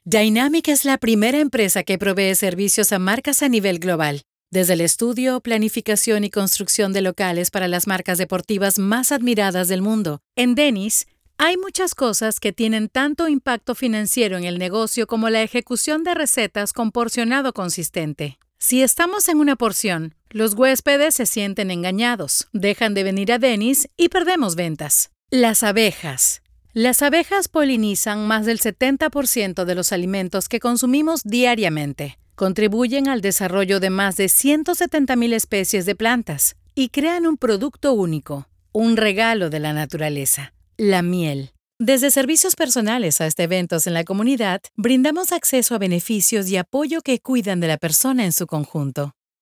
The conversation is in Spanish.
Dynamic es la primera empresa que provee servicios a marcas a nivel global, desde el estudio, planificación y construcción de locales para las marcas deportivas más admiradas del mundo. En Denny's, hay muchas cosas que tienen tanto impacto financiero en el negocio como la ejecución de recetas con porcionado consistente. Si estamos en una porción, los huéspedes se sienten engañados, dejan de venir a Denny's y perdemos ventas. Las abejas. Las abejas polinizan más del 70% de los alimentos que consumimos diariamente, contribuyen al desarrollo de más de 170,000 especies de plantas y crean un producto único, un regalo de la naturaleza, la miel. Desde servicios personales hasta eventos en la comunidad, brindamos acceso a beneficios y apoyo que cuidan de la persona en su conjunto.